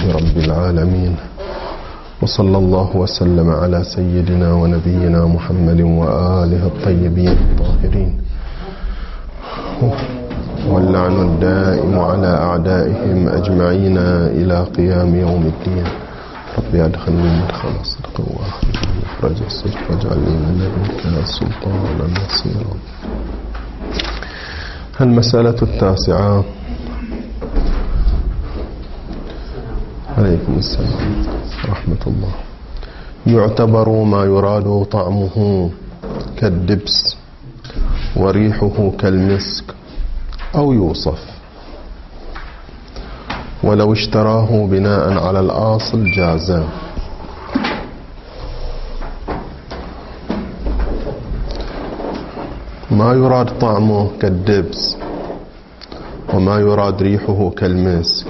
رب العالمين، وصلى الله وسلم على سيدنا ونبينا محمد وآله الطيبين الطاهرين، واللعن الدائم على أعدائهم أجمعين إلى قيام يوم الدين. رب أدخلني مدخل صدق وأخرجني مخرج الصدق واجعلني من لدنك سلطانا نصيرا. المسألة 9. عليكم السلام ورحمة الله. يعتبر ما يراد طعمه كالدبس وريحه كالمسك أو يوصف، ولو اشتراه بناء على الأصل جاز. ما يراد طعمه كالدبس وما يراد ريحه كالمسك.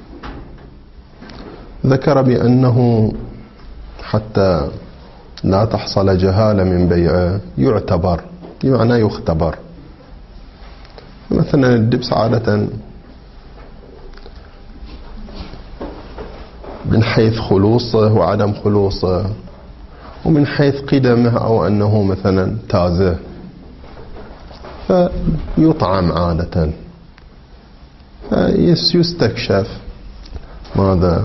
ذكر بأنه حتى لا تحصل جهالة من بيعه يعتبر، بمعنى يختبر. مثلا الدبس عادة من حيث خلوصه وعدم خلوصه، ومن حيث قدمه أو أنه مثلا تازه، فيطعم عادة، يستكشف ماذا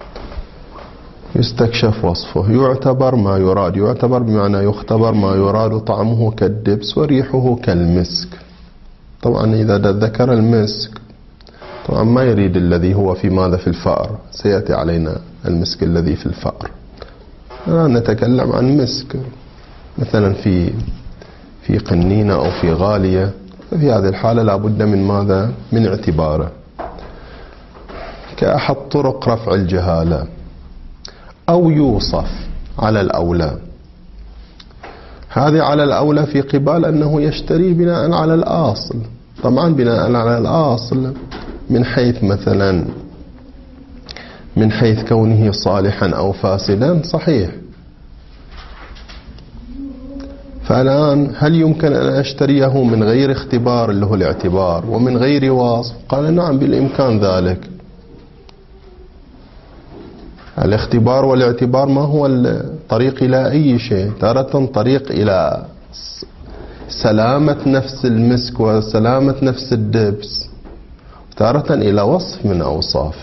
يستكشف وصفه. يعتبر ما يراد، يعتبر بمعنى يختبر ما يراد طعمه كالدبس وريحه كالمسك. طبعا إذا ذكر المسك طبعا ما يريد الذي هو في ماذا في الفأر، سيأتي علينا المسك الذي في الفأر. الآن نتكلم عن مسك مثلا في قنينة أو في غالية، ففي هذه الحالة لابد من ماذا؟ من اعتباره كأحد طرق رفع الجهالة، أو يوصف على الأولى. هذه على الأولى في قبال أنه يشتري بناء على الأصل. طبعا بناء على الأصل من حيث مثلا من حيث كونه صالحا أو فاسدا صحيح. فالآن هل يمكن أن أشتريه من غير اختبار اللي هو الاعتبار ومن غير وصف؟ قال نعم بالإمكان ذلك. الاختبار والاعتبار ما هو الطريق إلى أي شيء؟ تارة طريق إلى سلامة نفس المسك وسلامة نفس الدبس، تارة إلى وصف من أوصافه.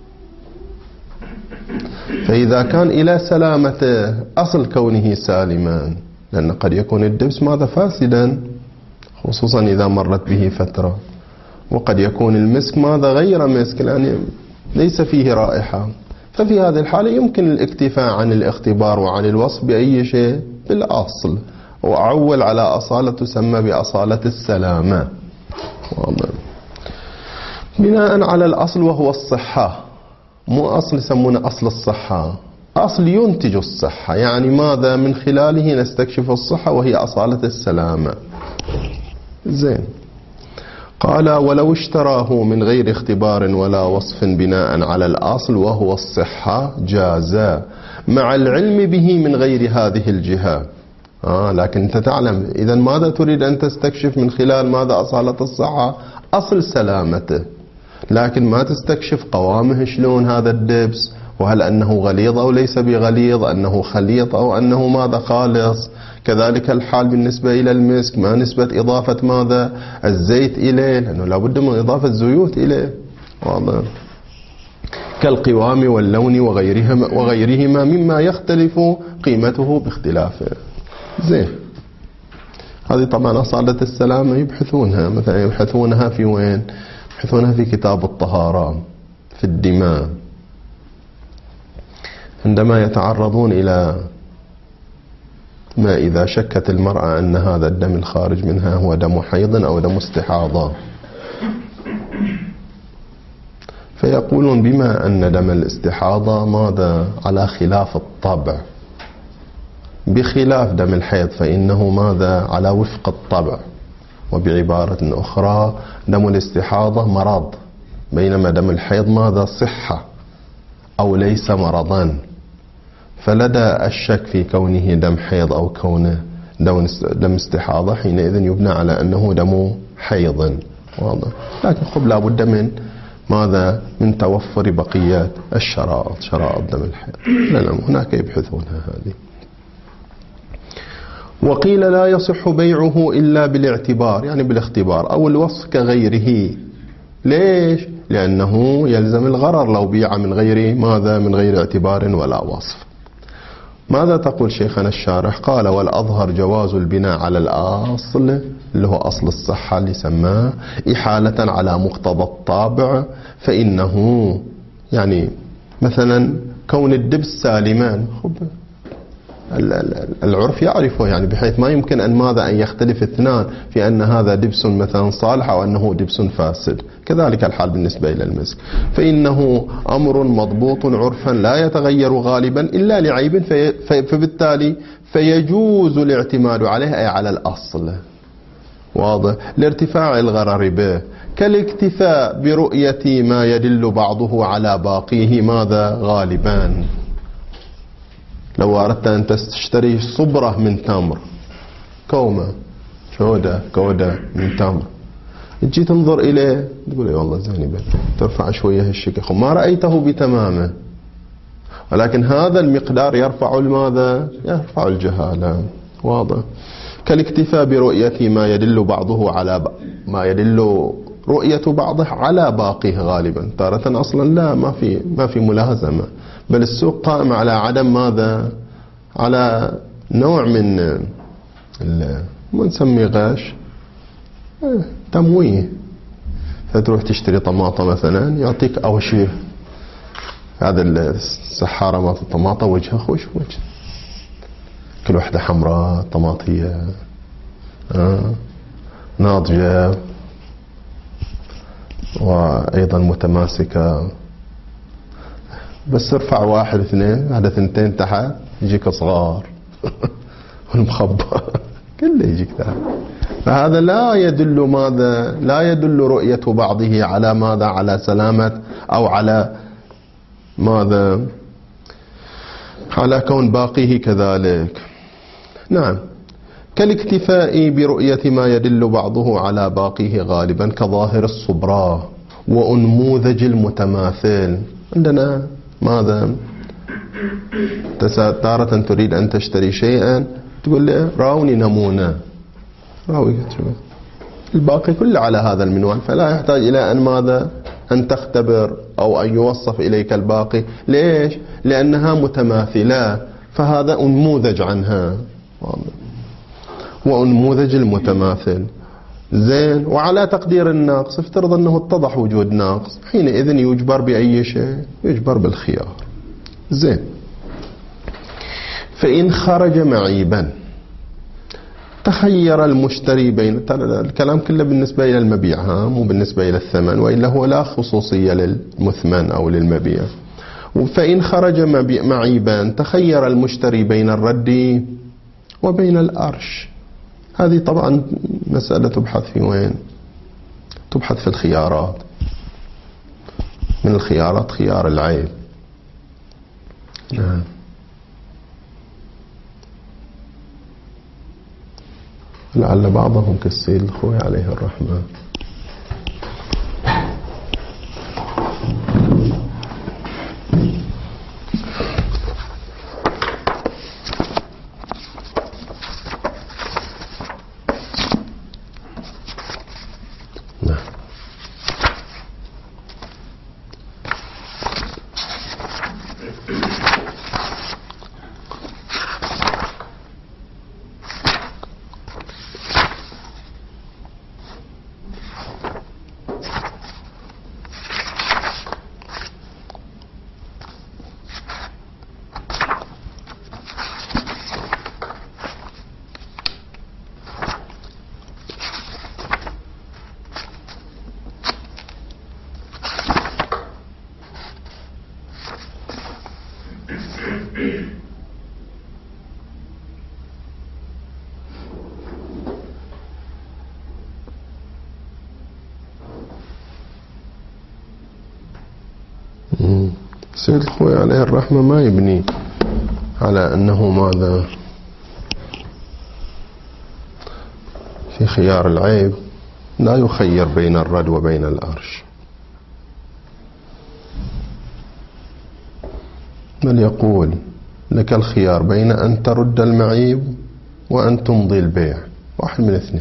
فإذا كان إلى سلامته أصل كونه سالما، لأن قد يكون الدبس ماذا فاسدا خصوصا إذا مرت به فترة، وقد يكون المسك ماذا غير مسك يعني ليس فيه رائحة. ففي هذه الحالة يمكن الاكتفاء عن الاختبار وعن الوصف بأي شيء بالأصل، وأعول على أصالة تسمى بأصالة السلامة. بناء على الأصل وهو الصحة، مو أصل يسمونه أصل الصحة، أصل ينتج الصحة، يعني ماذا من خلاله نستكشف الصحة وهي أصالة السلامة. زين. قال ولو اشتراه من غير اختبار ولا وصف بناء على الأصل وهو الصحة جاز، مع العلم به من غير هذه الجهة. لكن أنت تعلم إذا ماذا تريد أن تستكشف من خلال ماذا؟ أصالة الصحة، أصل سلامته، لكن ما تستكشف قوامه شلون هذا الدبس، وهل أنه غليظ أو ليس بغليظ، أنه خليط أو أنه ماذا خالص. كذلك الحال بالنسبة إلى المسك، ما نسبة إضافة ماذا؟ الزيت إليه، لأنه لابد من إضافة زيوت إليه. واضح. كالقوام واللون وغيرهما مما يختلف قيمته باختلافه. زين. هذه طبعا أصالة السلامة يبحثونها، مثلا يبحثونها في وين؟ يبحثونها في كتاب الطهارة في الدماء، عندما يتعرضون إلى ما إذا شكت المرأة أن هذا الدم الخارج منها هو دم حيض أو دم استحاضة، فيقولون بما أن دم الاستحاضة ماذا؟ على خلاف الطبع، بخلاف دم الحيض فإنه ماذا؟ على وفق الطبع. وبعبارة أخرى دم الاستحاضة مرض، بينما دم الحيض ماذا؟ صحة أو ليس مرضا. فلدى الشك في كونه دم حيض أو كونه دم استحاضة حينئذ يبنى على أنه دم حيض. واضح. لكن خب لابد ماذا من توفر بقية الشرائط، شرائط دم الحيض. لا هناك يبحثونها هذه. وقيل لا يصح بيعه إلا بالاعتبار، يعني بالاختبار أو الوصف كغيره. ليش؟ لأنه يلزم الغرر لو بيع من غير ماذا؟ من غير اعتبار ولا وصف. ماذا تقول شيخنا الشارح؟ قال والأظهر جواز البناء على الأصل اللي هو أصل الصحة اللي سماه إحالة على مقتضى الطابع، فإنه يعني مثلا كون الدبس سالمان العرف يعرفه، يعني بحيث ما يمكن أن ماذا أن يختلف اثنان في أن هذا دبس مثلا صالح أو أنه دبس فاسد. كذلك الحال بالنسبة إلى المسك، فإنه أمر مضبوط عرفا لا يتغير غالبا إلا لعيب، فبالتالي فيجوز الاعتماد عليه أي على الأصل. واضح؟ لارتفاع الغرر به، كالاكتفاء برؤية ما يدل بعضه على باقيه ماذا؟ غالبا. لو أردت أن تشتري صبرة من تمر، كومة كودة من تمر، تجي تنظر إليه تقول اي والله زين، ترفع شوية هالشكل، ما رأيته بتمامه، ولكن هذا المقدار يرفع الماذا؟ يرفع الجهالة. واضح؟ كالاكتفاء برؤية ما يدل بعضه على ما يدل رؤية بعضه على باقيه غالبا. تارة أصلا لا، ما في ملازمة، بل السوق قائم على عدم ماذا؟ على نوع من ما نسميه غش، تمويه. فتروح تشتري طماطة مثلا يعطيك أول شيء هذا السحارة مالت الطماطة وجهها خوش وجه، كل واحدة حمراء طماطية ناضجة وأيضا متماسكة. بس ارفع واحد اثنين، هذا ثنتين تحت يجيك صغار والمخبى كله يجيك تحت. فهذا لا يدل ماذا؟ لا يدل رؤية بعضه على ماذا؟ على سلامة أو على ماذا؟ على كون باقيه كذلك. نعم. كالاكتفاء برؤية ما يدل بعضه على باقيه غالبا كظاهر الصبراء وأنموذج المتماثل. عندنا ماذا؟ تارة تريد أن تشتري شيئا تقول لي راوني نمونة، راوي الباقي كله على هذا المنوال، فلا يحتاج إلى أن ماذا؟ أن تختبر أو أن يوصف إليك الباقي. ليش؟ لأنها متماثلة، فهذا أنموذج عنها. وأنموذج المتماثل زين. وعلى تقدير الناقص، افترض أنه اتضح وجود ناقص، حينئذ يجبر بأي شيء؟ يجبر بالخيار. زين. فإن خرج معيبا تخير المشتري بين، الكلام كله بالنسبة إلى المبيع مو بالنسبة إلى الثمن، وإلا هو لا خصوصية للمثمن أو للمبيع. فإن خرج معيبا تخير المشتري بين الرد وبين الأرش. هذه طبعا مسألة تبحث في وين؟ تبحث في الخيارات. من الخيارات خيار العيب. نعم. لعل بعضهم كالسيد الخوي عليه الرحمة سيد الخوي عليه الرحمة ما يبني على أنه ماذا؟ في خيار العيب لا يخير بين الرد وبين الأرش. من يقول لك الخيار بين أن ترد المعيب وأن تمضي البيع، واحد من اثنين.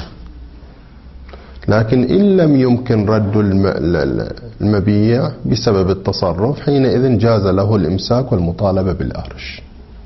لكن إن لم يمكن رد المبيع بسبب التصرف، حينئذ جاز له الإمساك والمطالبة بالأرش.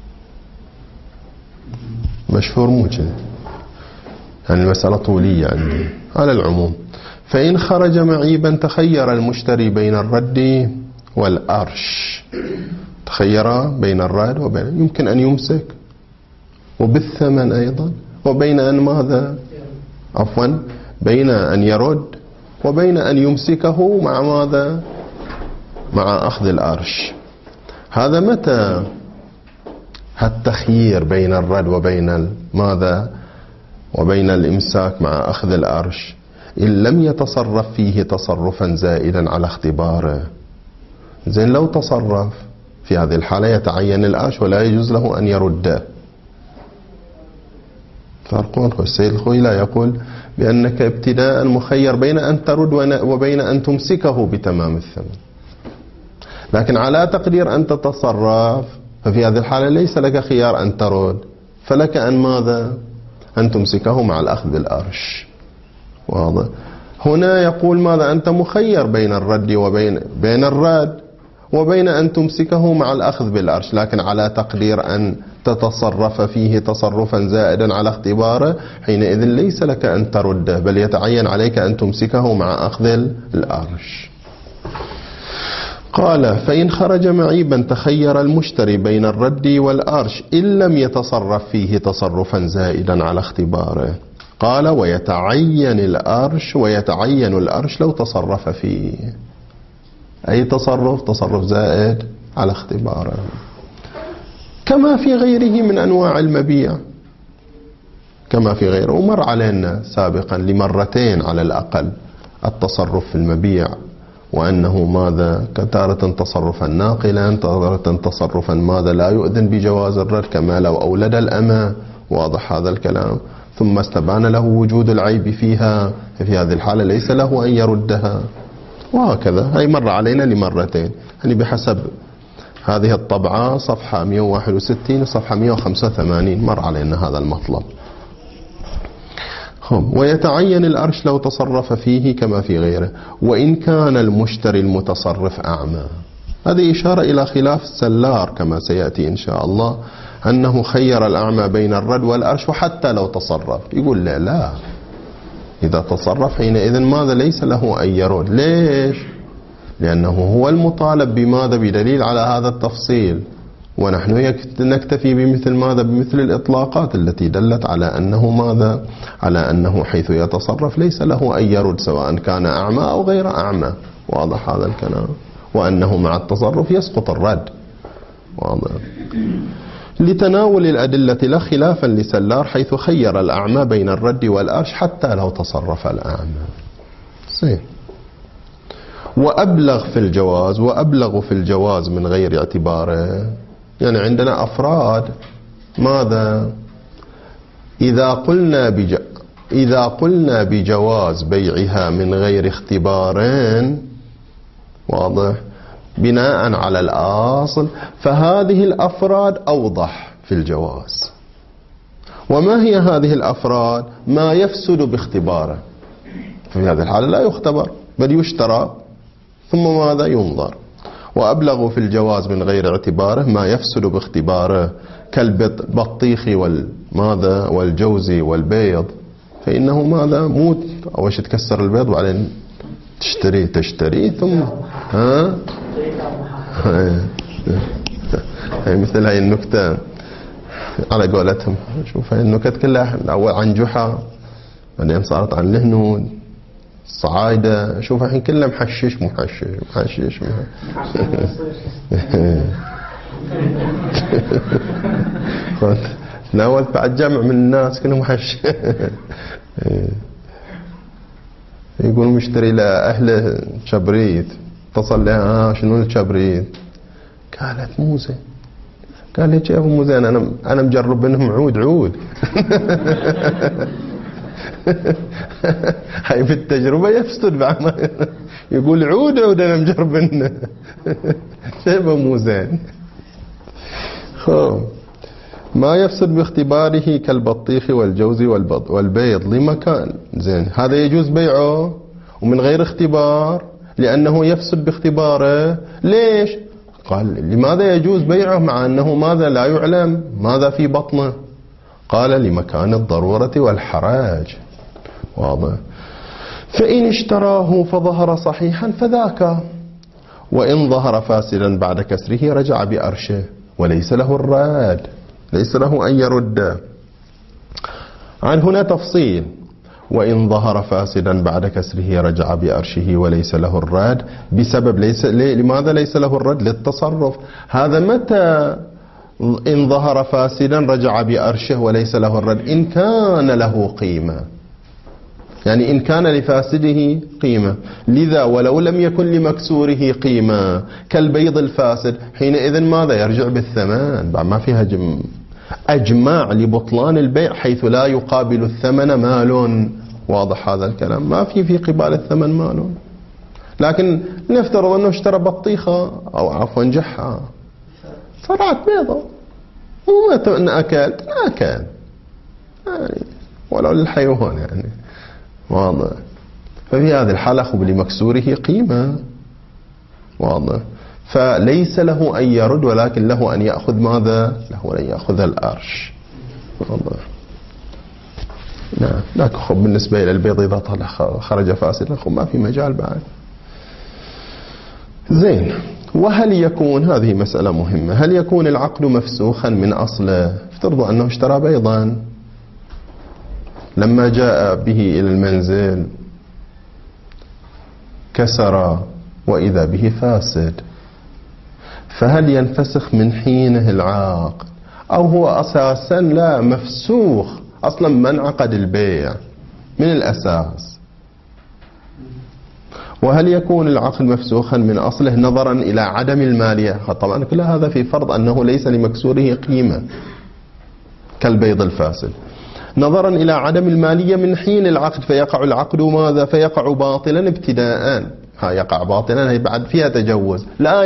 مشهور مو كذا، يعني المسألة طولية عندي. على العموم، فإن خرج معيبا تخير المشتري بين الرد والأرش. تخير بين الرد وبين، يمكن أن يمسك وبالثمن أيضا، وبين أن ماذا، عفوا، بين أن يرد وبين أن يمسكه مع ماذا، مع أخذ الأرش. هذا متى التخيير بين الرد وبين ماذا، وبين الإمساك مع أخذ الأرش؟ إن لم يتصرف فيه تصرفا زائدا على اختباره. زين، لو تصرف في هذه الحالة يتعين الأرش ولا يجوز له أن يرده. فرقون. السيد الخويلة يقول بأنك ابتداء مخير بين أن ترد وبين أن تمسكه بتمام الثمن، لكن على تقدير أن تتصرف، ففي هذه الحالة ليس لك خيار أن ترد، فلك أن ماذا، أن تمسكه مع الأخذ بالأرش. واضح؟ هنا يقول ماذا، أنت مخير بين الرد بين الرد وبين أن تمسكه مع الأخذ بالأرش، لكن على تقدير أن تتصرف فيه تصرفا زائدا على اختباره، حينئذ ليس لك أن ترده، بل يتعين عليك أن تمسكه مع أخذ الأرش. قال: فإن خرج معيبا تخير المشتري بين الرد والأرش إن لم يتصرف فيه تصرفا زائدا على اختباره. قال: ويتعين الأرش لو تصرف فيه. أي تصرف زائد على اختباره، كما في غيره من أنواع المبيع، كما في غيره. ومر علينا سابقا لمرتين على الأقل التصرف في المبيع، وأنه ماذا، تارة تصرفا ناقلا، تارة تصرفا ماذا لا يؤذن بجواز الرد، كما لو أولد الأمة. واضح هذا الكلام؟ ثم استبان له وجود العيب فيها، في هذه الحالة ليس له أن يردها، وهكذا. هي مر علينا لمرتين، يعني بحسب هذه الطبعة صفحة 161 وصفحة 185 مر علينا هذا المطلب. ويتعين الأرش لو تصرف فيه كما في غيره، وإن كان المشتري المتصرف أعمى. هذه إشارة إلى خلاف السلار كما سيأتي إن شاء الله، أنه خير الأعمى بين الرد والأرش وحتى لو تصرف. يقول لا، إذا تصرف حينئذ ماذا، ليس له أن يرد. ليش؟ لأنه هو المطالب بماذا، بدليل على هذا التفصيل، ونحن نكتفي بمثل ماذا، بمثل الإطلاقات التي دلت على أنه ماذا، على أنه حيث يتصرف ليس له أن يرد، سواء كان أعمى أو غير أعمى. واضح هذا الكلام؟ وأنه مع التصرف يسقط الرد. واضح؟ لتناول الأدلة لا خلافا لسلار حيث خير الأعمى بين الرد والأرش حتى لو تصرف الأعمى. زين. وأبلغ في الجواز من غير اعتباره. يعني عندنا أفراد ماذا، إذا قلنا بجواز بيعها من غير اختبارين، واضح، بناء على الأصل، فهذه الأفراد أوضح في الجواز. وما هي هذه الأفراد؟ ما يفسد باختباره. في هذه الحالة لا يختبر بل يشترى ثم ماذا، ينظر. وأبلغ في الجواز من غير اعتباره ما يفسد باختباره كالبطيخ والماذا والجوزي والبيض، فإنه ماذا، موت أول شيء تكسر البيض وبعدين تشتري ثم هي مثل هاي النكتة على قولتهم. شوف هاي النكت كلها الأول عن جحا، بعدين صارت عن الهنود، صعايدة، شوف الحين كله محشش. تناولت بعد جمع من الناس كلهم محشش. يقول مشتري لأهله شبريت، اتصل لها شنو الشبريت؟ قالت مو زين. قال لي كيف مو زين، أنا مجرب منهم عود. هاي بالتجربة يفسد بعد، يقول عود أنا مجرب منه. كيف مو زين. ما يفسد باختباره كالبطيخ والجوز والبيض لمكان. زين، هذا يجوز بيعه ومن غير اختبار لأنه يفسد باختباره. ليش؟ قال لماذا يجوز بيعه مع أنه ماذا لا يعلم ماذا في بطنه؟ قال لمكان الضرورة والحراج. واضح. فإن اشتراه فظهر صحيحا فذاك، وإن ظهر فاسدا بعد كسره رجع بأرشه وليس له الرد، ليس له أن يرد. عن هنا تفصيل: وإن ظهر فاسدا بعد كسره رجع بأرشه وليس له الرد، بسبب لماذا ليس له الرد؟ للتصرف. هذا متى إن ظهر فاسدا رجع بأرشه وليس له الرد؟ إن كان له قيمة، يعني إن كان لفاسده قيمة. لذا ولو لم يكن لمكسوره قيمة كالبيض الفاسد حينئذ ماذا؟ يرجع بالثمن. بعد ما فيها أجماع لبطلان البيع حيث لا يقابل الثمن مال. واضح هذا الكلام؟ ما في قبال الثمن مال. لكن نفترض أنه اشترى بطيخة أو عفوا جحة صرعت بيضة وما أكل يعني ولو للحيوان يعني. واضح. ففي هذه الحالة أخذ لمكسوره قيمة. واضح. فليس له أن يرد ولكن له أن يأخذ ماذا؟ له أن يأخذ الأرش. واضح. نعم. لكن خب بالنسبة إلى البيض إذا طلع خرج فاسدا خب ما في مجال بعد. زين. وهل يكون، هذه مسألة مهمة، هل يكون العقد مفسوخا من أصله؟ افترضوا أنه اشترى بيضا، لما جاء به إلى المنزل كسر وإذا به فاسد، فهل ينفسخ من حينه العقد أو هو أساسا لا مفسوخ أصلا من عقد البيع من الأساس؟ وهل يكون العقد مفسوخا من أصله نظرا إلى عدم المالية؟ طبعا كل هذا في فرض أنه ليس لمكسوره قيمة كالبيض بعد نظرا إلى عدم المالية من حين العقد، فيقع العقد ماذا؟ فيقع باطلا ابتداء. يقع باطلا، هي بعد فيها تجوز. لا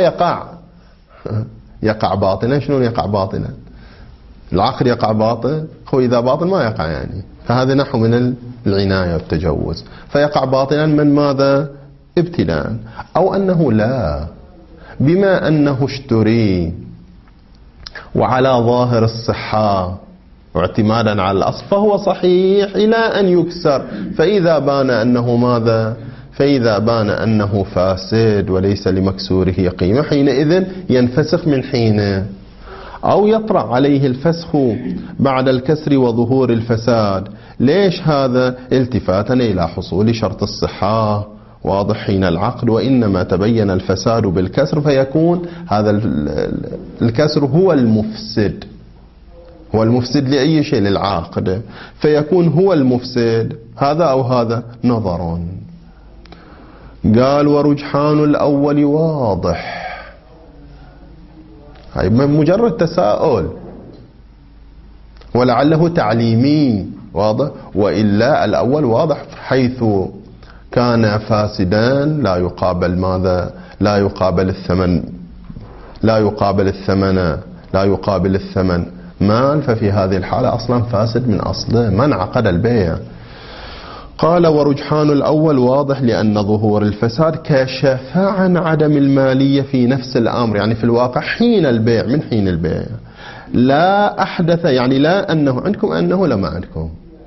يقع باطلا. شنو يقع باطلا؟ العقد يقع باطل، هو إذا باطل ما يقع يعني. فهذا نحو من العناية والتجوز. فيقع باطلا من ماذا؟ ابتداء. أو أنه لا، بما أنه اشتري وعلى ظاهر الصحة واعتمادا على الأصل فهو صحيح إلى أن يكسر، فإذا بان أنه ماذا؟ فإذا بان أنه فاسد وليس لمكسوره قيمة حينئذ ينفسخ من حينه، أو يطرأ عليه الفسخ بعد الكسر وظهور الفساد. ليش هذا؟ التفاتا إلى حصول شرط الصحة. واضح. حين العقد وإنما تبين الفساد بالكسر، فيكون هذا الكسر هو المفسد. هو المفسد لأي شيء؟ للعاقد. فيكون هو المفسد هذا أو هذا نظر. قال ورجحان الأول واضح. هاي مجرد تساؤل ولعله تعليمي. واضح. وإلا الأول واضح، حيث كان فاسدا لا يقابل ماذا؟ لا يقابل الثمن مال، ففي هذه الحالة أصلا فاسد من أصله، من عقد البيع. قال ورجحان الأول واضح لأن ظهور الفساد كشف عن عدم المالية في نفس الأمر، يعني في الواقع حين البيع، من حين البيع لا أحدث، يعني لا أنه عندكم أنه لا ما عندكم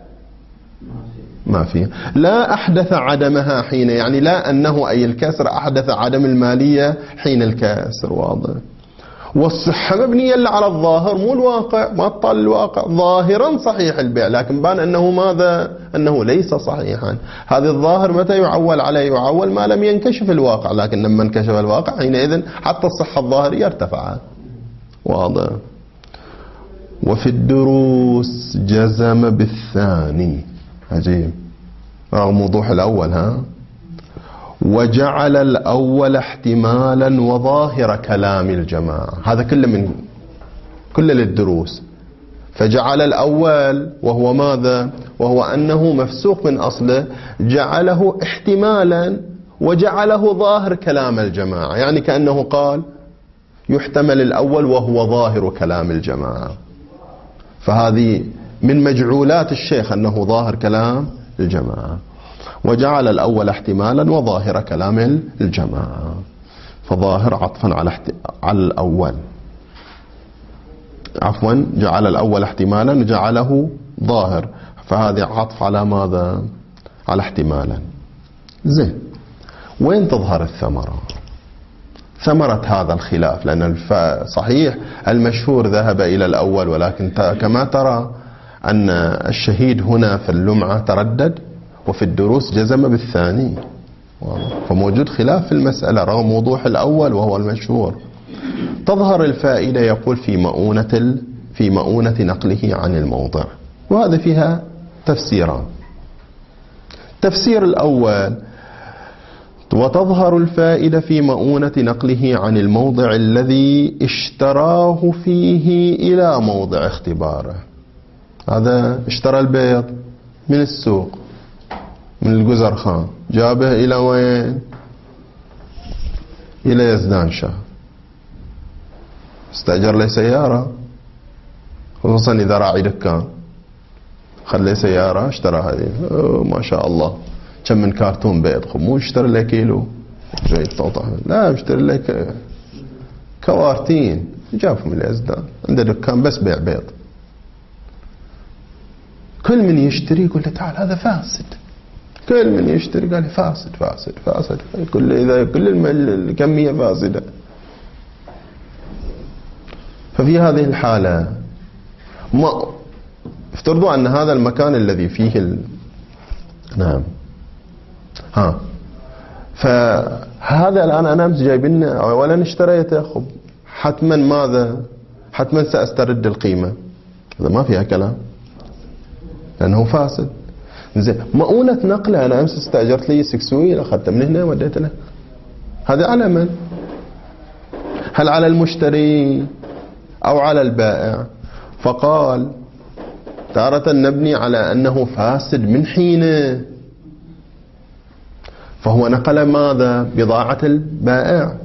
ما في، لا أحدث عدمها حين، يعني لا أنه أي الكسر أحدث عدم المالية حين الكسر. واضح. والصحة مبنية على الظاهر مو الواقع، ما تطال الواقع. ظاهرا صحيح البيع لكن بان أنه ماذا؟ أنه ليس صحيحا. هذا الظاهر متى يعول عليه؟ يعول ما لم ينكشف الواقع، لكن لما انكشف الواقع حينئذ حتى الصحة الظاهرية ارتفعت. واضح. وفي الدروس جزم بالثاني. عجيب رغم وضوح الأول. وجعل الأول احتمالا وظاهر كلام الجماعة. هذا كله من كل للدروس. فجعل الأول وهو ماذا؟ وهو أنه مفسوق من أصله، جعله احتمالا وجعله ظاهر كلام الجماعة، يعني كأنه قال يحتمل الأول وهو ظاهر كلام الجماعة. فهذه من مجعولات الشيخ أنه ظاهر كلام الجماعة، وجعل الأول احتمالا وظاهر كلام الجماعة، فظاهر عطفا على الأول، عفوا جعل الأول احتمالا وجعله ظاهر، فهذه عطف على ماذا؟ على احتمالا. زين، وين تظهر الثمرة؟ ثمرة هذا الخلاف، لأن صحيح المشهور ذهب إلى الأول، ولكن كما ترى أن الشهيد هنا في اللمعة تردد، وفي الدروس جزم بالثاني، فموجود خلاف في المسألة رغم وضوح الأول وهو المشهور. تظهر الفائدة يقول في مؤونة نقله عن الموضع، وهذا فيها تفسيران. التفسير الأول: وتظهر الفائدة في مؤونة نقله عن الموضع الذي اشتراه فيه إلى موضع اختباره. هذا اشترى البيض من السوق من الجزرخان، جابه إلى وين؟ إلى يزدانشاه، استأجر له سيارة، خصوصا إذا راعي دكان، خلي سيارة اشترى هذه، ما شاء الله كم من كارتون بيض، مو اشتري له كيلو جاي طوطة، لا اشتري له كوارتين، جابهم من اليزدان، عنده دكان بس بيع بيض. كل من يشتري يقول له تعال هذا فاسد، كل من يشتري قال فاسد فاسد فاسد، كل الكمية فاسدة. ففي هذه الحالة ما افترضوا أن هذا المكان الذي فيه نعم فهذا الآن أنا أمس جايبين أولا اشتريته، خب حتما ماذا؟ حتما سأسترد القيمة، هذا ما فيها كلام لأنه فاسد. زين، مؤونة نقله، أنا أمس استأجرت لي سكسويل، أخذته من هنا وديته له، هذا على من؟ هل على المشتري أو على البائع؟ فقال تارة نبني على أنه فاسد من حينه، فهو نقل ماذا؟ بضاعة البائع،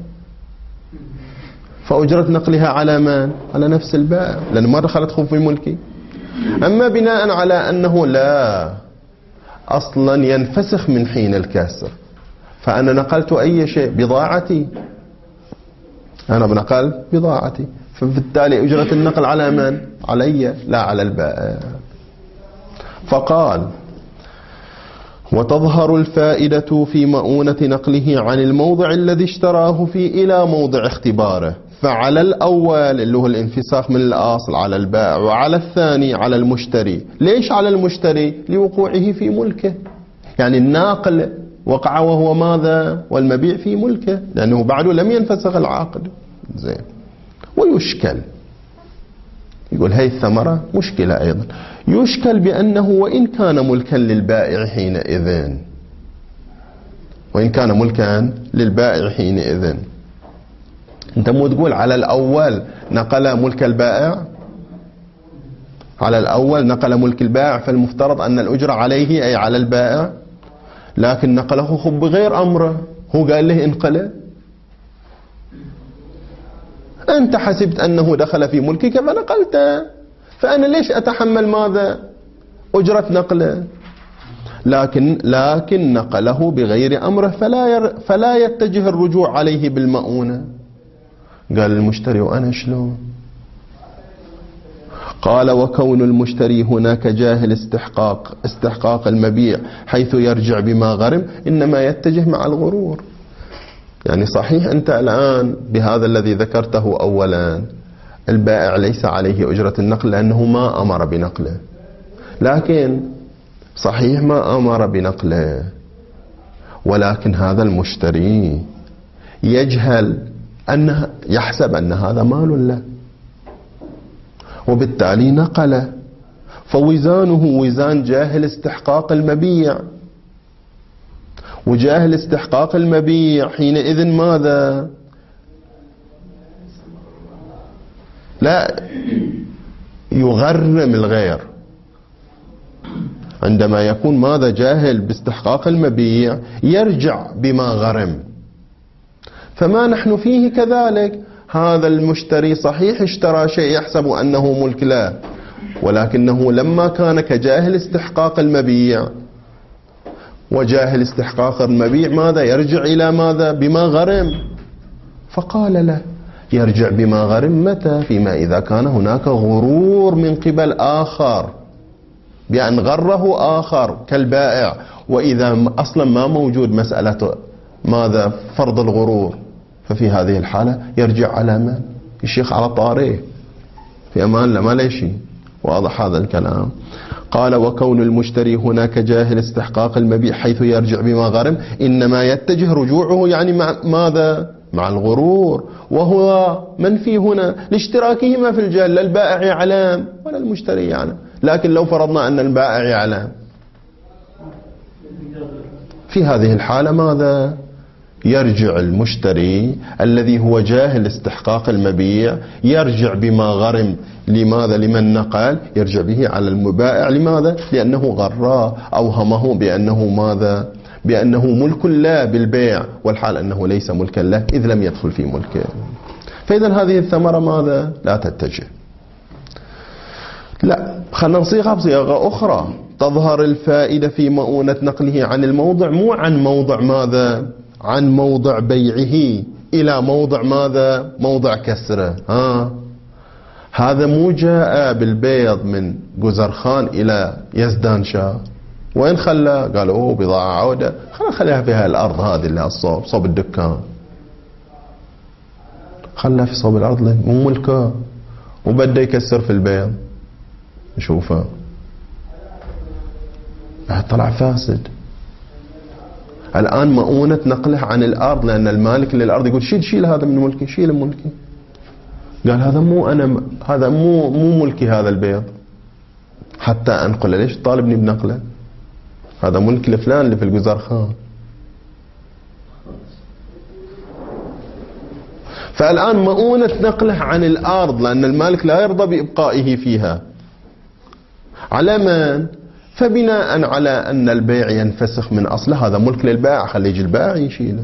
فأجرت نقلها على من؟ على نفس البائع، لأن ما دخلت في ملكي. أما بناء على أنه لا أصلا ينفسخ من حين الكسر، فأنا نقلت أي شيء، بضاعتي، أنا بنقل بضاعتي، فبالتالي أجرة النقل على من؟ علي لا على البائع. فقال وتظهر الفائدة في مؤونة نقله عن الموضع الذي اشتراه فيه إلى موضع اختباره، فعلى الأول اللي هو الانفساخ من الأصل على البائع، وعلى الثاني على المشتري. ليش على المشتري؟ لوقوعه في ملكه، يعني الناقل وقع وهو ماذا؟ والمبيع في ملكه، لأنه بعده لم ينفسخ العقد. زين، ويشكل، يقول هاي الثمرة مشكلة أيضا، يشكل بأنه وإن كان ملكا للبائع حينئذ، وإن كان ملكا للبائع حينئذ، أنت مو تقول على الأول نقل ملك البائع، على الأول نقل ملك البائع، فالمفترض أن الأجرة عليه أي على البائع، لكن نقله خب بغير أمره، هو قال له انقله، أنت حسبت أنه دخل في ملكك فنقلته، فأنا ليش أتحمل ماذا؟ أجرة نقله، لكن نقله بغير أمره، فلا يتجه الرجوع عليه بالمؤونة. قال المشتري وأنا شلون؟ قال وكون المشتري هناك جاهل استحقاق المبيع حيث يرجع بما غرم، إنما يتجه مع الغرور. يعني صحيح أنت الآن بهذا الذي ذكرته أولا البائع ليس عليه أجرة النقل لأنه ما أمر بنقله، لكن صحيح ما أمر بنقله، ولكن هذا المشتري يحسب أن هذا مال له، وبالتالي نقله، فوزانه وزان جاهل استحقاق المبيع، وجاهل استحقاق المبيع حينئذ ماذا؟ لا يغرم الغير، عندما يكون ماذا؟ جاهل باستحقاق المبيع يرجع بما غرم. فما نحن فيه كذلك، هذا المشتري صحيح اشترى شيء يحسب أنه ملك له، ولكنه لما كان كجاهل استحقاق المبيع، وجاهل استحقاق المبيع ماذا يرجع إلى ماذا؟ بما غرم. فقال له يرجع بما غرم متى؟ فيما إذا كان هناك غرور من قبل آخر، بأن غره آخر كالبائع، وإذا أصلا ما موجود مسألة ماذا؟ فرض الغرور، ففي هذه الحالة يرجع على من؟ الشيخ على طاريه في أمان لا ما ليش. واضح هذا الكلام؟ قال وكون المشتري هناك جاهل استحقاق المبيع حيث يرجع بما غرم إنما يتجه رجوعه يعني مع ماذا؟ مع الغرور، وهو منفي هنا لاشتراكهما في الجهل، لا البائع يعلم ولا المشتري يعلم. لكن لو فرضنا أن البائع يعلم، في هذه الحالة ماذا؟ يرجع المشتري الذي هو جاهل استحقاق المبيع يرجع بما غرم. لماذا؟ لمن نقل؟ يرجع به على المبائع. لماذا؟ لأنه غراه، أوهمه بأنه ماذا؟ بأنه ملك له بالبيع، والحال أنه ليس ملكا له إذ لم يدخل في ملكه. فإذا هذه الثمرة ماذا؟ لا تتجه. لا، خلنا نصيغها بصيغة أخرى. تظهر الفائدة في مؤونة نقله عن الموضع، مو عن موضع ماذا؟ عن موضع بيعه إلى موضع ماذا؟ موضع كسره. هذا مو جاء بالبيض من جزرخان إلى يزدانشاه، وين خلى؟ قالوا بضاعة عودة، خليها في الأرض هذه اللي الصوب صوب الدكان، خلها في صوب الأرض مو ملكه، وبدأ يكسر في البيض. نشوفه طلع فاسد. الآن مؤونة نقله عن الأرض، لأن المالك للأرض يقول شيل هذا من ملكي، شيل من ملكي. قال هذا مو أنا، هذا مو ملكي هذا البيض حتى أنقله، ليش طالبني بنقله؟ هذا ملك لفلان اللي في الجزرخان. فالآن مؤونة نقله عن الأرض، لأن المالك لا يرضى بإبقائه فيها، على من؟ فبناء على أن البيع ينفسخ من أصله، هذا ملك للبائع، خلي يجي البائع يشيله.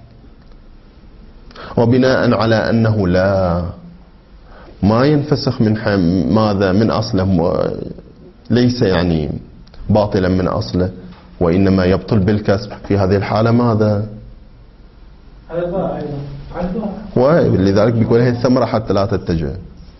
وبناء على أنه لا ما ينفسخ من ماذا؟ من أصله، ليس يعني باطلا من أصله، وإنما يبطل بالكسب. في هذه الحالة ماذا؟ ولذلك بيقول هي الثمرة حتى لا تتجه.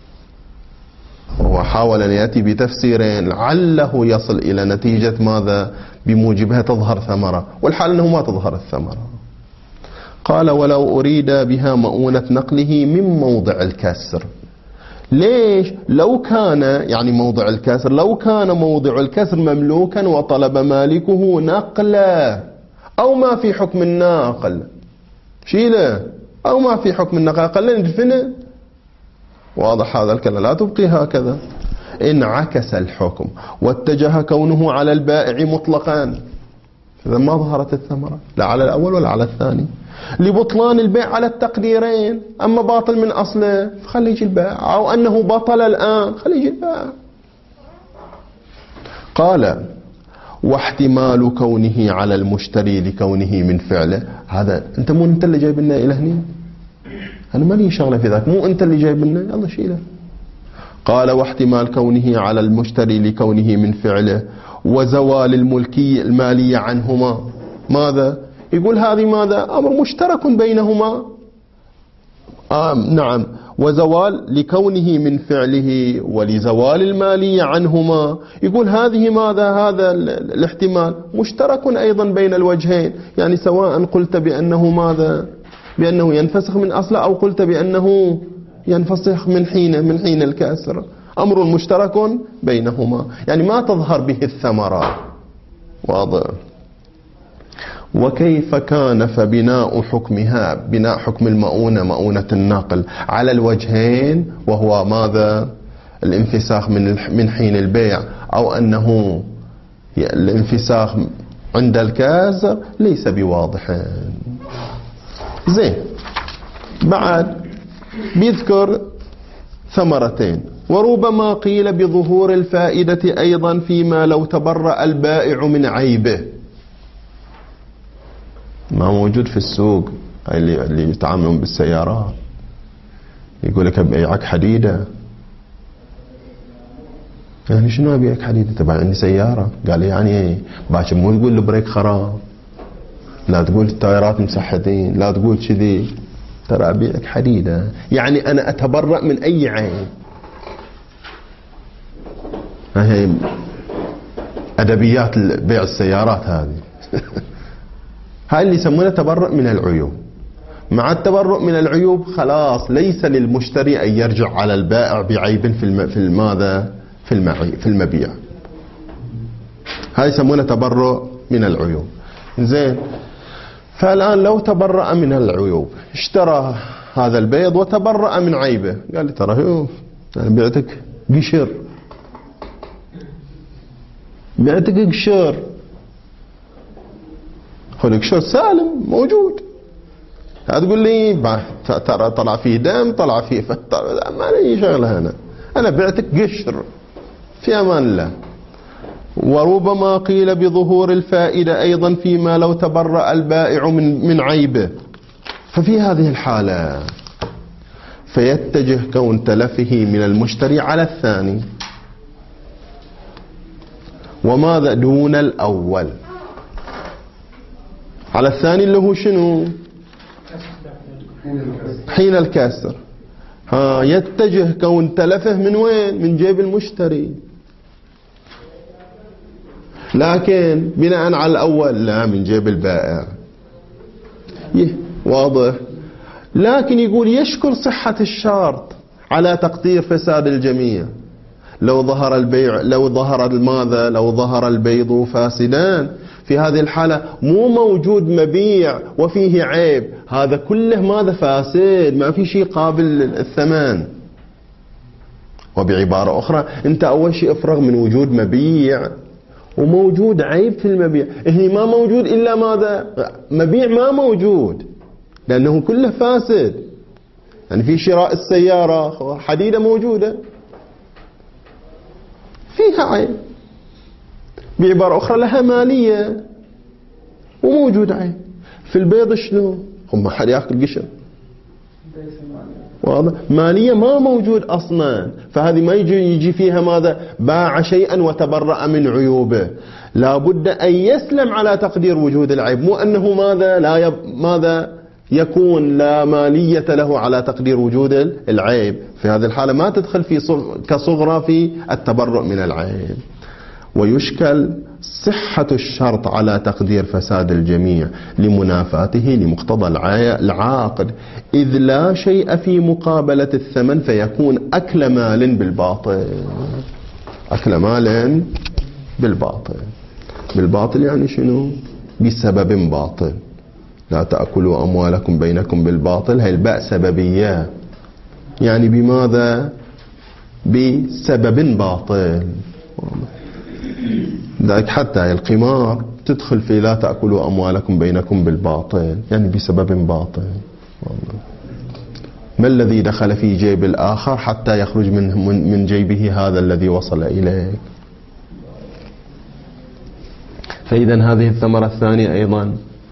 وهو حاول أن يأتي بتفسيرين لعله يصل إلى نتيجة ماذا؟ بموجبها تظهر ثمرة، والحال أنه ما تظهر الثمرة. قال ولو أريد بها مؤونة نقله من موضع الكسر. ليش؟ لو كان يعني موضع الكسر، لو كان موضع الكسر مملوكا وطلب مالكه نقله، أو ما في حكم الناقل شيله، أو ما في حكم النقل قال ندفنه. واضح هذا الكلام؟ لا تبقي هكذا. انعكس الحكم واتجه كونه على البائع مطلقا، إذا ما ظهرت الثمرة لا على الأول ولا على الثاني، لبطلان البيع على التقديرين. أما باطل من أصله خلي يجي البائع، أو أنه بطل الآن خلي يجي البائع. قال واحتمال كونه على المشتري لكونه من فعله. هذا أنت مو أنت اللي جايب لنا إلى هنا، أنا ما لي شغلة في ذاك، مو أنت اللي جايب لنا، يلا شيله. قال واحتمال كونه على المشتري لكونه من فعله وزوال الملكية المالية عنهما. ماذا يقول؟ هذه ماذا؟ أمر مشترك بينهما. نعم، وزوال لكونه من فعله ولزوال المالية عنهما. يقول هذه ماذا؟ هذا الاحتمال مشترك أيضا بين الوجهين، يعني سواء قلت بأنه ماذا؟ بأنه ينفسخ من أصله، أو قلت بأنه ينفسخ من حين الكسر، أمر مشترك بينهما، يعني ما تظهر به الثمرة. واضح؟ وكيف كان فبناء حكمها، بناء حكم المؤونة مؤونة النقل على الوجهين، وهو ماذا؟ الانفساخ من حين البيع، أو أنه الانفساخ عند الكسر، ليس بواضح. زين، بعد بيذكر ثمرتين. وربما قيل بظهور الفائدة أيضا فيما لو تبرأ البائع من عيبه. ما موجود في السوق اللي يتعاملون بالسيارات، يقول لك أبيعك حديدة. يعني شنو أبيعك حديدة؟ تبع عندي سيارة. قال يعني باكر مو تقول البريك خراب، لا تقول التايرات مسحتين، لا تقول كذي، ترى أبيعك حديدة. يعني أنا أتبرأ من أي عيب. هاي أدبيات بيع السيارات هذه. هاي اللي يسمونه تبرؤ من العيوب. مع التبرؤ من العيوب خلاص ليس للمشتري أن يرجع على البائع بعيب في المبيع. هاي يسمونه تبرؤ من العيوب. زين، فالآن لو تبرأ من العيوب، اشترى هذا البيض وتبرأ من عيبه، قال لي ترى أنا بعتك قشر، بعتك قشر، خلق قشر سالم موجود. هتقول لي ترى طلع فيه دم، طلع فيه ما لي شغله، أنا بعتك قشر في أمان الله. وربما قيل بظهور الفائدة أيضا فيما لو تبرأ البائع من عيبه. ففي هذه الحالة فيتجه كون تلفه من المشتري على الثاني. وماذا دون الأول؟ على الثاني اللي هو شنو؟ حين الكسر. يتجه كون تلفه من وين؟ من جيب المشتري. لكن بناء على الأول لا، من جيب البائع. واضح. لكن يقول يشكل صحة الشرط على تقدير فساد الجميع. لو ظهر البيع، لو ظهر البيض فاسدان، في هذه الحالة مو موجود مبيع وفيه عيب، هذا كله ماذا؟ فاسد، ما في شيء قابل الثمن. وبعبارة أخرى أنت أول شيء افرغ من وجود مبيع وموجود عيب في المبيع. هنا ما موجود إلا ماذا؟ مبيع ما موجود، لأنه كله فاسد. يعني في شراء السيارة حديدة موجودة فيها عيب، بعبارة أخرى لها مالية وموجود عيب. في البيض شنو؟ هم حد يأكل قشر، واضح؟ مالية ما موجود أصلا. فهذه ما يجي فيها ماذا؟ باع شيئا وتبرأ من عيوبه. لا بد أن يسلم على تقدير وجود العيب، مو أنه ماذا يكون لا مالية له على تقدير وجود العيب. في هذه الحالة ما تدخل كصغرى في التبرؤ من العيب. ويشكل صحة الشرط على تقدير فساد الجميع لمنافاته لمقتضى العاقد، إذ لا شيء في مقابلة الثمن، فيكون أكل مال بالباطل. أكل مال بالباطل. بالباطل يعني شنو؟ بسبب باطل. لا تأكلوا أموالكم بينكم بالباطل. هي الباء سببية، يعني بماذا؟ بسبب باطل. ذلك حتى القمار تدخل في لا تأكلوا أموالكم بينكم بالباطل، يعني بسبب باطل. ما الذي دخل في جيب الآخر حتى يخرج من جيبه هذا الذي وصل إليك؟ فإذا هذه الثمرة الثانية أيضا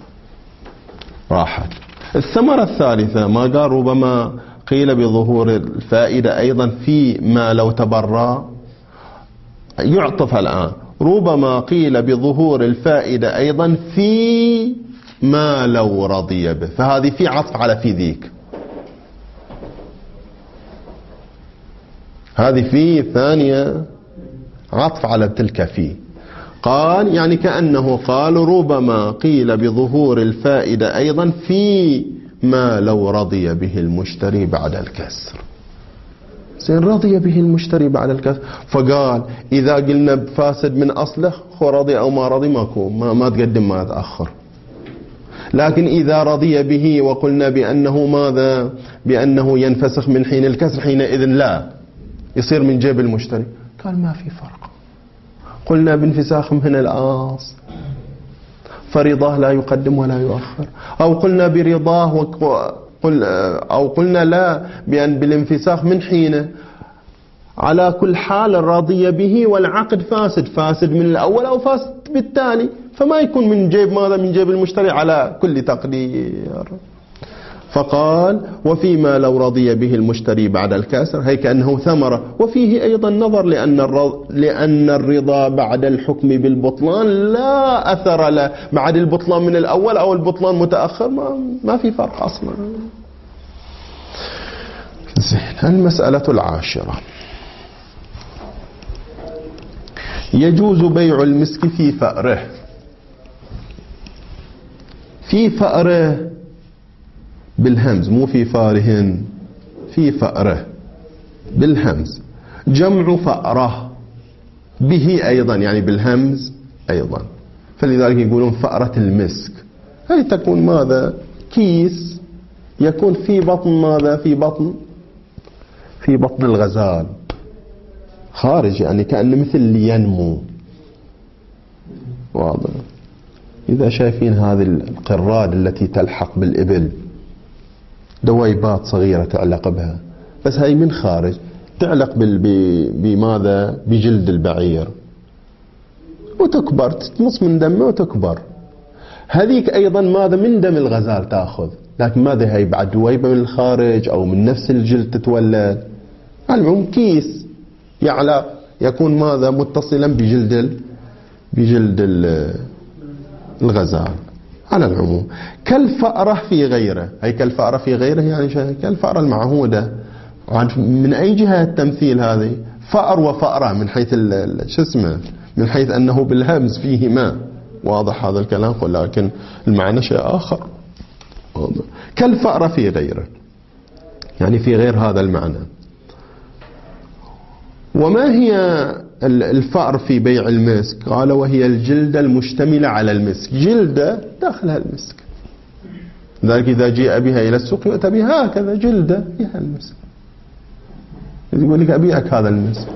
راحت. الثمرة الثالثة ما قال ربما قيل بظهور الفائدة أيضا في ما لو تبرأ، يعطف الآن ربما قيل بظهور الفائدة أيضا في ما لو رضي به. فهذه في عطف على في ذيك، هذه في ثانية عطف على تلك في. قال يعني كأنه قال ربما قيل بظهور الفائدة أيضا في ما لو رضي به المشتري بعد الكسر. زين، رضي به المشتري بعد الكسر، فقال إذا قلنا فاسد من أصله رضي أو ما رضي ماكو، ما تقدم ما تأخر. لكن إذا رضي به وقلنا بأنه ماذا؟ بأنه ينفسخ من حين الكسر، حينئذ لا يصير من جيب المشتري. قال ما في فرق. قلنا بانفساخ من الأصل فرضاه لا يقدم ولا يؤخر، أو قلنا برضاه أو قلنا لا بأن بالانفساخ من حينه. على كل حال الراضي به والعقد فاسد من الأول أو فاسد بالتالي، فما يكون من جيب ماذا؟ من جيب المشتري على كل تقدير. فقال وفيما لو رضي به المشتري بعد الكسر، هي كأنه ثمرة. وفيه أيضا نظر، لأن الرضا بعد الحكم بالبطلان لا أثر له. بعد البطلان من الأول أو البطلان متأخر ما في فرق أصلا. زين. المسألة العاشرة: يجوز بيع المسك في فأره. في فأره بالهمز، مو في فارهن، في فأره بالهمز، جمع فأره به أيضا، يعني بالهمز أيضا. فلذلك يقولون فأرة المسك. هي تكون ماذا؟ كيس يكون في بطن ماذا؟ في بطن الغزال خارج، يعني كأنه مثل اللي ينمو. واضح؟ إذا شايفين هذه القراد التي تلحق بالإبل، دويبات صغيرة تعلق بها، بس هاي من خارج تعلق بماذا؟ بجلد البعير، وتكبر، تمص من دمه وتكبر. هذيك أيضا ماذا؟ من دم الغزال تأخذ، لكن ماذا هي؟ بعد دويبة من الخارج أو من نفس الجلد تتولد. المهم كيس يعلق، يكون ماذا؟ متصلا بجلد الغزال على العموم. كالفأرة في غيره، هي كالفأرة في غيره يعني كالفأرة المعهودة. من أي جهة التمثيل هذه؟ فأر وفأرة من حيث شو اسمه، من حيث أنه بالهمز فيهما. واضح هذا الكلام؟ ولكن المعنى شيء آخر. واضح. كالفأرة في غيره يعني في غير هذا المعنى. وما هي الفأر في بيع المسك؟ قال وهي الجلدة المشتملة على المسك، جلدة داخلها المسك. ذلك إذا جاء بها إلى السوق يؤتى بها هكذا جلدة فيها المسك، يقول لك أبيعك هذا المسك.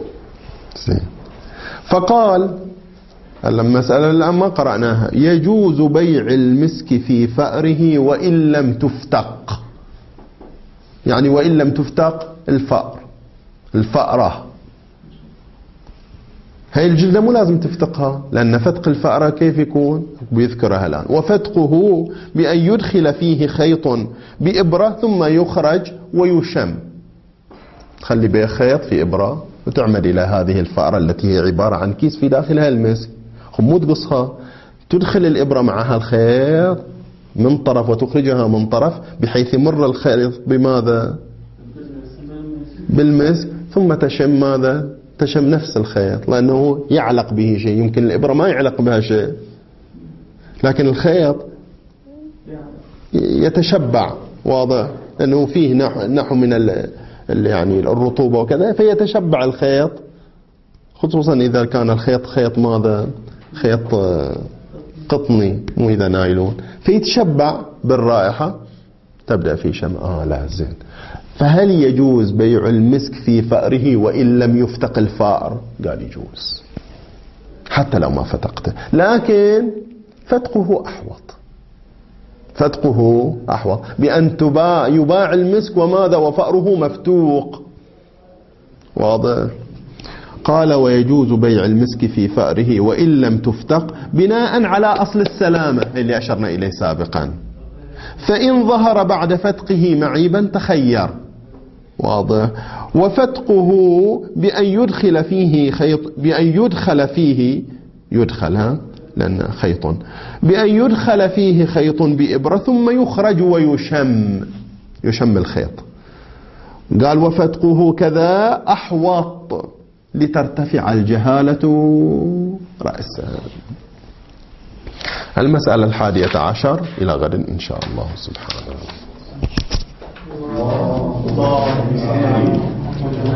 فقال المسألة الآن ما قرأناها: يجوز بيع المسك في فأره وإن لم تفتق. يعني وإن لم تفتق الفأرة، هاي الجلدة مو لازم تفتقها، لأن فتق الفأرة كيف يكون؟ بيذكرها الآن. وفتقه بأن يدخل فيه خيط بإبرة ثم يخرج ويشم. تخلي بيه خيط في إبرة وتعمد إلى هذه الفأرة التي هي عبارة عن كيس في داخلها المسك. مو تقصها، تدخل الإبرة معها الخيط من طرف وتخرجها من طرف، بحيث يمر الخيط بماذا؟ بالمسك، ثم تشم ماذا؟ تشم نفس الخيط، لأنه يعلق به شيء. يمكن الإبرة ما يعلق بها شيء، لكن الخيط يتشبع. واضح؟ لأنه فيه نحو من يعني الرطوبة وكذا، فيتشبع الخيط، خصوصا إذا كان الخيط خيط ماذا؟ خيط قطني، مو إذا نايلون، فيتشبع بالرائحة، تبدأ في شم. لا زين. فهل يجوز بيع المسك في فأره وإن لم يفتق الفأر؟ قال يجوز حتى لو ما فتقته، لكن فتقه أحوط بأن يباع المسك وماذا؟ وفأره مفتوق. واضح؟ قال ويجوز بيع المسك في فأره وإن لم تفتق بناء على أصل السلامة اللي أشرنا إليه سابقا. فإن ظهر بعد فتقه معيبا تخير. واضح؟ وفتقه بأن يدخل فيه خيط، لأن خيط، بأن يدخل فيه خيط بإبرة ثم يخرج ويشم الخيط. قال وفتقه كذا أحوط لترتفع الجهالة رأسا. المسألة 11. إلى غد إن شاء الله سبحانه.